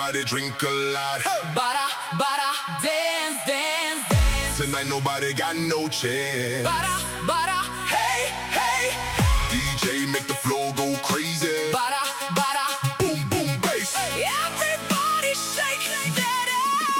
Everybody drink a lot. Bada, bada, dance, dance, dance. Tonight nobody got no chance. Bada, bada, hey, hey. DJ make the floor go crazy. Bada, bada, Boom, boom, bass. everybody shake that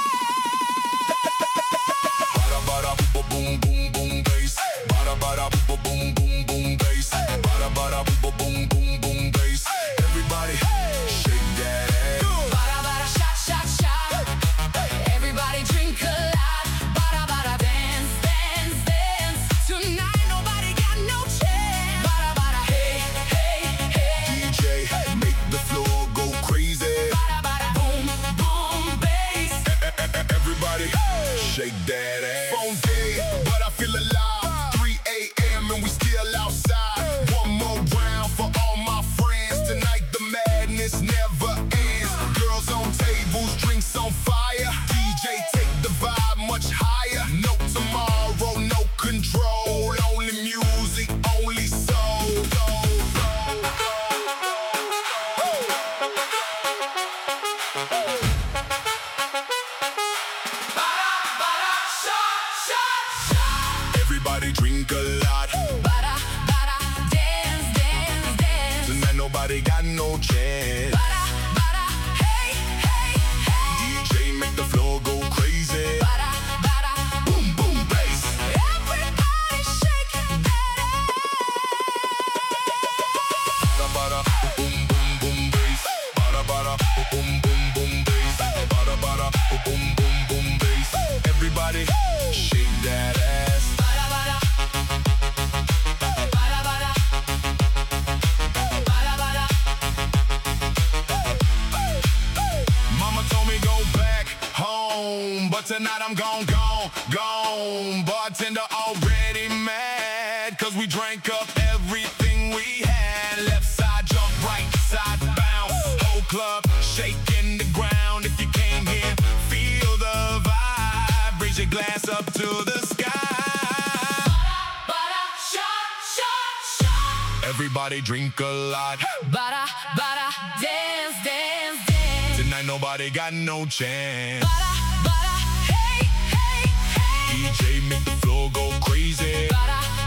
Bada, bada, boom, boom, boom, bass. Bada, bada, boom, boom, boom, bass. Bada, bada, boom, boom, boom, bass. Everybody shake that ass. Bada, bada, shot, shot, shot. Everybody drink a lot. Bada, bada, dance, dance, dance. Tonight nobody got no chance. Bada, bada, hey, hey, hey. DJ make the floor go crazy. Bada, bada, boom, boom, bass. Everybody shake that ass. Phone dead, but I feel alive. 3 a.m. and we still outside. One more round for all my friends. Tonight the madness never ends. Girls on tables, drinks on fire. DJ take the vibe much higher. No tomorrow, no control. Only music, only soul. Bada, bada, shot, shot, shot. Everybody drink a lot. Bada, bada, dance, dance, dance. Tonight nobody got no chance. Bada, bada, hey, hey, hey. DJ make the floor go crazy. Bada, bada, Boom, boom, bass. everybody shake that Bada, bada, boom, boom, boom, bass. Bada, bada, boom, boom, boom, bass. Bada, bada, boom, boom, boom, bass. Everybody shake that ass. Bada, bada. Bada, bada. Bada, bada. Mama told me go back home, but tonight I'm gone. Bartender already mad, cause we drank up everything we had. Left side jump, right side bounce. Whole club shaking the ground. If you came here, feel the vibe. Raise your glass up to the sky. Bada, shot, shot, shot. Everybody drink a lot. Bada, bada, dance, dance, dance. Tonight nobody got no chance. Bada, bada, hey, hey, hey. DJ make the floor go crazy. Bada,